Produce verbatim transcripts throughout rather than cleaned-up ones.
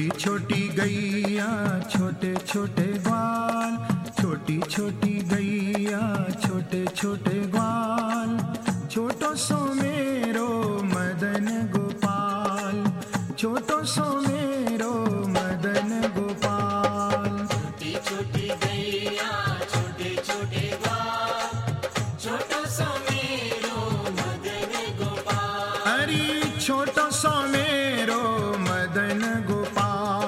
छोटी छोटी गैया छोटे छोटे ग्वाल, छोटी छोटी गैया छोटे छोटे ग्वाल, छोटो सो मेरो मदन गोपाल, छोटो सो मेरो मदन गोपाल। छोटी छोटी गैया छोटे छोटे ग्वाल, छोटो सो मेरो मदन गोपाल। अरे छोटो सो मेरो मदन गोपाल।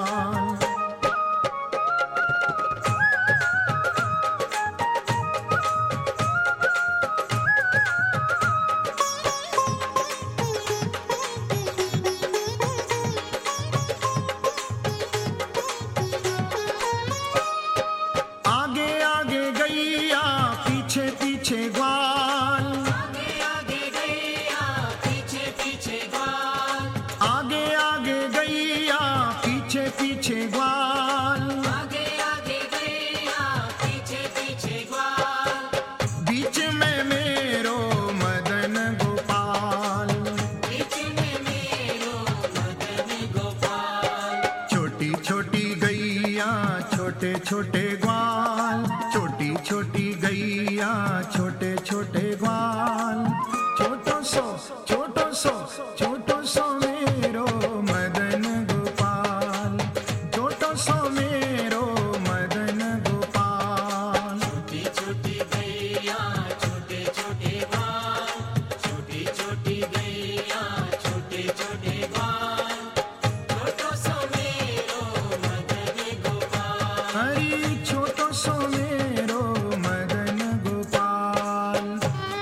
आगे आगे गैया पीछे पीछे ग्वाल, आगे आगे गैया पीछे पीछे ग्वाल, आगे आगे गैया पीछे पीछे ग्वाल, आगे आगे गैया पीछे पीछे ग्वाल। बीच में मेरो मदन गोपाल, बीच में मेरो मदन गोपाल। छोटी छोटी गैया छोटे छोटे ग्वाल, छोटी छोटी गैया छोटे छोटे ग्वाल, छोटो सो छोटो सो छोटो सो मेरो मदन गोपाल, छोटो सो मेरो मदन गोपाल। छोटी छोटी गैया छोटे छोटे ग्वाल, छोटी छोटी गैया छोटे छोटे ग्वाल, छोटो सो मेरो मदन गोपाल। हरी छोटो सो मेरो मदन गोपाल।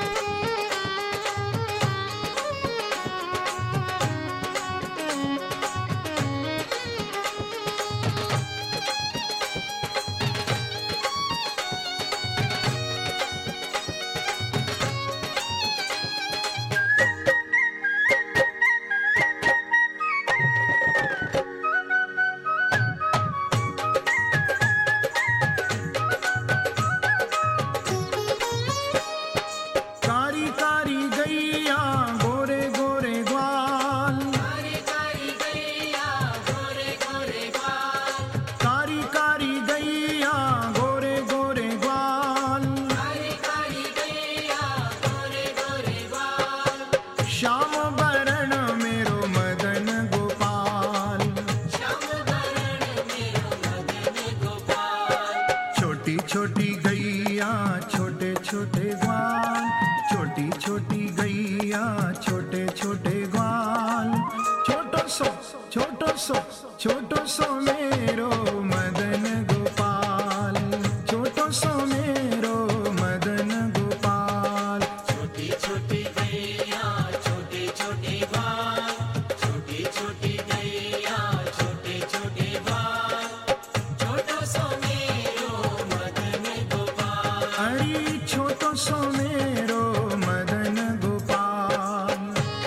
कारी कारी गैया गोरे गोरे ग्वाल, कारी कारी गैया गोरे गोरे ग्वाल, कारी कारी गैया गोरे गोरे ग्वाल, कारी कारी गैया गोरे गोरे ग्वाल। श्याम बरण मेरो मदन गोपाल, श्याम बरण मेरो मदन गोपाल। छोटी छोटी गैया छोटे छोटे ग्वाल, छोटी छोटी गैया छोटे छोटे ग्वाल, छोटो सो छोटो सो छोटो सो मेरो मदन गोपाल, छोटो सो मेरो मदन गोपाल। छोटी छोटी गैया छोटे छोटे ग्वाल, छोटी छोटी गैया छोटे छोटे ग्वाल, छोटो सो मेरो मदन गोपाल। अरे छोटो सो मेरो मदन गोपाल।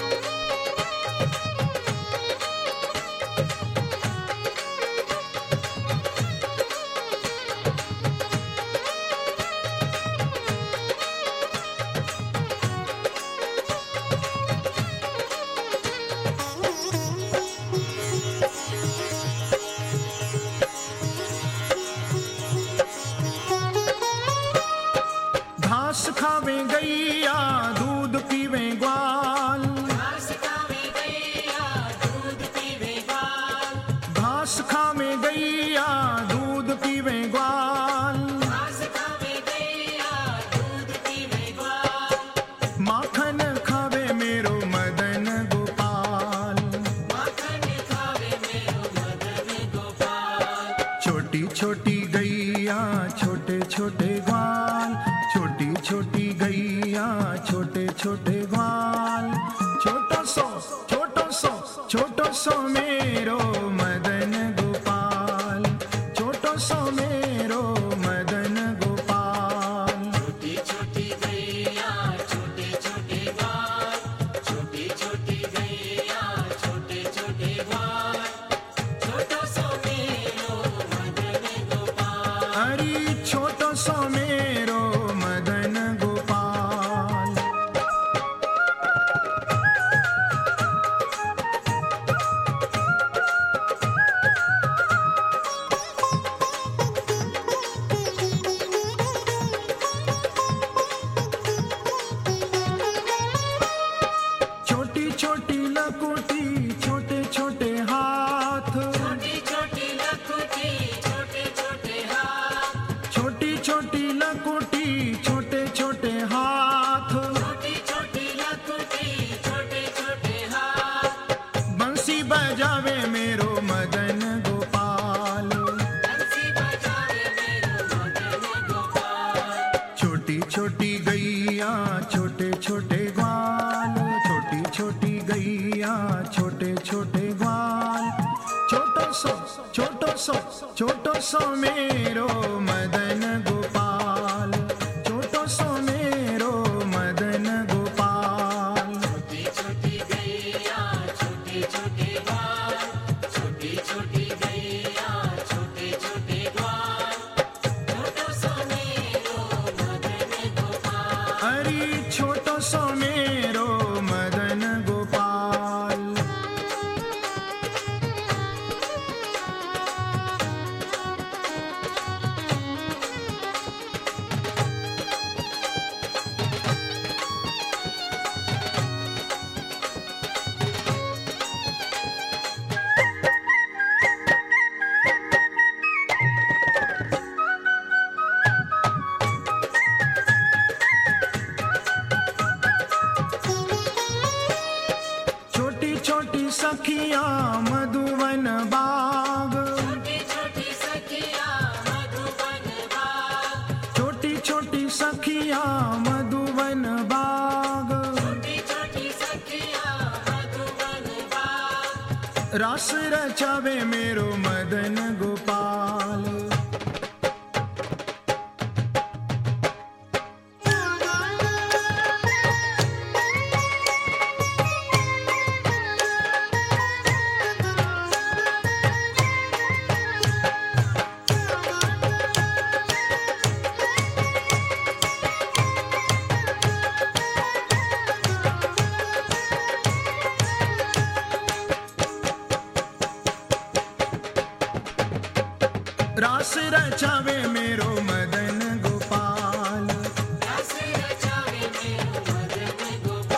घास खावे गैया दूध पीवे ग्वाल, घास खावे गैया दूध पीवे ग्वाल, घास खावे गैया दूध पीवे ग्वाल, घास खावे गैया दूध पीवे ग्वाल। माखन खावे मेरो मदन गोपाल, माखन खावे मेरो मदन गोपाल। छोटी छोटी गैया छोटे छोटे ग्वाल, छोटी छोटी गैया छोटे छोटे ग्वाल, छोटो सो छोटो सो छोटो सो मेरो मदन गोपाल, छोटो सो मेरो मदन गोपाल। छोटी छोटी गैया छोटे छोटे ग्वाल, छोटी छोटी गैया छोटे छोटे ग्वाल, छोटो सो मेरो मदन गोपाल। अरे छोटो सो मेरो मदन गोपाल। बजावे मेरो मदन गोपाल। बंसी बजावे मेरो मदन गोपाल। छोटी छोटी गैया छोटे छोटे ग्वाल, छोटी छोटी गैया छोटे छोटे ग्वाल। छोटो सो छोटो सो छोटो सो मेरो मदन गोपाल, छोटो सो मेरो मदन गोपाल। छोटी छोटी गैया छोटे छोटे ग्वाल, छोटी छोटी गैया छोटे छोटे ग्वाल। छोटो सो मेरो मदन गोपाल। अरे छोटो सो मेरो मदन गोपाल। छोटी छोटी सखियां मधुवन बाग, छोटी छोटी सखिया मधुबन बाग। छोटी छोटी सखियां मधुवन बाग। छोटी छोटी सखिया मधुबन बाग। रास रचावे मेरो मदन गोपाल। रास रचावे मेरो मदन